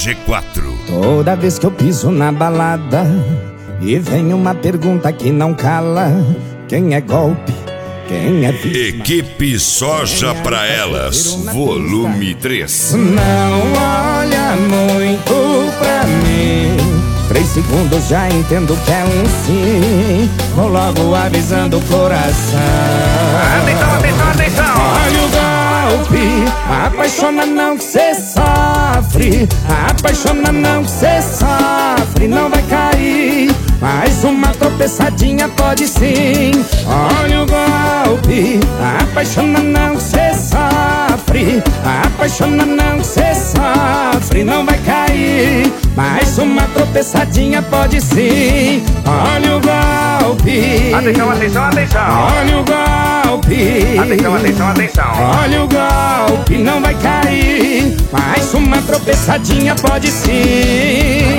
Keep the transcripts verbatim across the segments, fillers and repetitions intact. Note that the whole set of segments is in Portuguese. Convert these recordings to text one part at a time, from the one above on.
G quatro. Toda vez que eu piso na balada e vem uma pergunta que não cala: quem é golpe? Quem é vítima? Equipe Soja pra Elas, volume três. Não olha muito pra mim, três segundos já entendo que é um sim. Vou logo avisando o coração. Atenção, atenção, atenção. Olha o golpe, apaixona não que cê sofre. Apaixona não que cê sofre, não vai cair. Mais uma tropeçadinha pode sim. Olha o golpe, apaixona não que cê sofre. Apaixona não que cê sofre, não vai cair. Mais uma tropeçadinha pode sim. Olha o golpe. Atenção, atenção, atenção. Olha o golpe. Atenção, atenção, atenção. Olha o golpe, não vai cair. Mais uma tropeçadinha pode sim.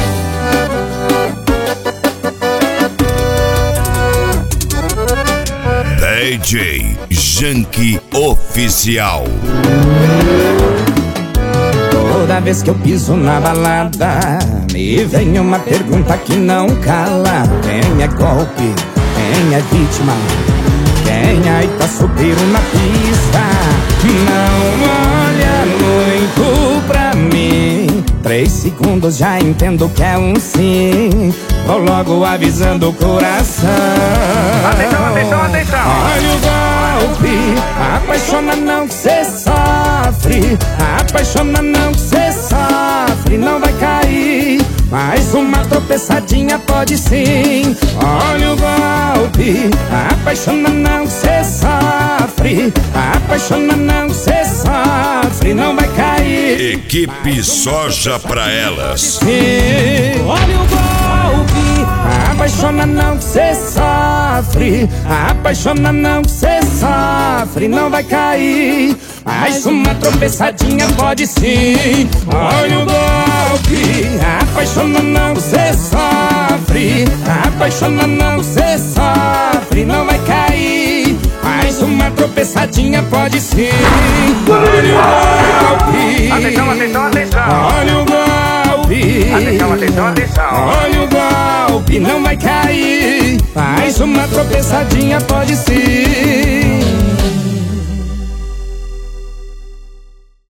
D J Janky Oficial. Toda vez que eu piso na balada me vem uma pergunta que não cala: quem é golpe? Quem é vítima? Quem aí tá solteiro na pista? Não olha muito pra mim, três segundos já entendo que é um sim. Vou logo avisando o coração. Atenção, atenção, atenção. Olha o golpe, apaixona não que cê sofre. Apaixona não que cê sofre, não vai cair. Mais uma tropeçadinha pode sim. Olha o golpe, apaixona não que cê sofre. Apaixona não que cê sofre, não vai cair. Equipe Soja pra Elas. Sim. Olha o golpe, apaixona não que cê sofre. Apaixona não que cê sofre, não vai cair. Mais uma tropeçadinha pode sim. Olha o golpe, apaixona não que cê sofre. Apaixona não que cê sofre, não vai cair. Mais uma tropeçadinha pode sim. Olha o golpe. Atenção, atenção, atenção. Olha o golpe. Atenção, atenção, atenção. Olha o golpe, não vai cair. Mais uma tropeçadinha pode sim.